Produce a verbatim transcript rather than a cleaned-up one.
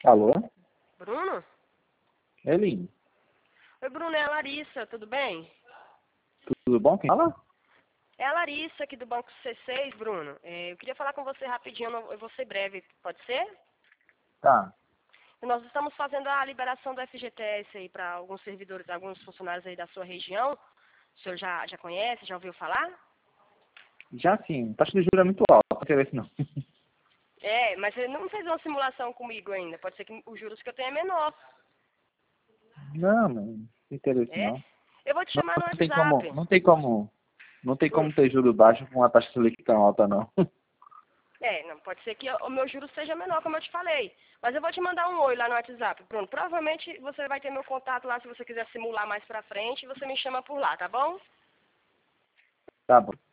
Alô? Bruno? Elinho, Oi, Bruno, é a Larissa, tudo bem? tudo bom? Quem fala? É a Larissa aqui do Banco C seis, Bruno. É, eu queria falar com você rapidinho, eu não- eu vou ser breve, pode ser? Tá. Nós estamos fazendo a liberação do F G T S aí para alguns servidores, alguns funcionários aí da sua região. O senhor já, já conhece, já ouviu falar? Já sim, a taxa de juros é muito alta, não quero isso não. É, mas ele não fez uma simulação comigo ainda. Pode ser que os juros que eu tenho é menor. Não, não interesse É? não. Eu vou te Não, chamar no não tem como, WhatsApp. não tem como, não tem Hum. como ter juros baixos com uma taxa Selic tão alta não. É, não, pode ser que o meu juro seja menor, como eu te falei. Mas eu vou te mandar um oi lá no WhatsApp, Bruno. Provavelmente você vai ter meu contato lá, se você quiser simular mais pra frente, você me chama por lá, tá bom? Tá bom.